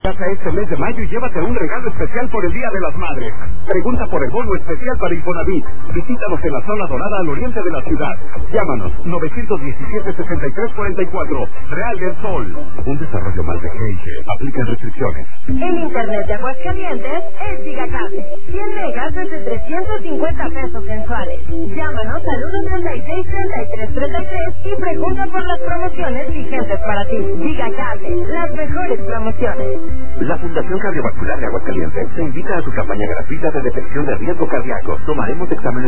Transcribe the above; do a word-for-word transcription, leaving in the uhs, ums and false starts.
Hasta este mes de mayo y llévate un regalo especial por el Día de las Madres. Pregunta por el bono especial para Infonavit. Visítanos en la zona dorada al oriente de la ciudad. Llámanos nueve uno siete, sesenta y tres cuarenta y cuatro. Real del Sol. Un desarrollo más de G I G. Aplican restricciones. El internet de Aguascalientes es Gigacable. cien megas desde trescientos cincuenta pesos mensuales. Llámanos al uno treinta y seis, treinta y tres treinta y tres y pregunta por las promociones vigentes para ti. Gigacable. Las mejores promociones. La Fundación Cardiovascular de Aguascalientes te invita a su campaña gratuita de detección de riesgo cardíaco. Tomaremos exámenes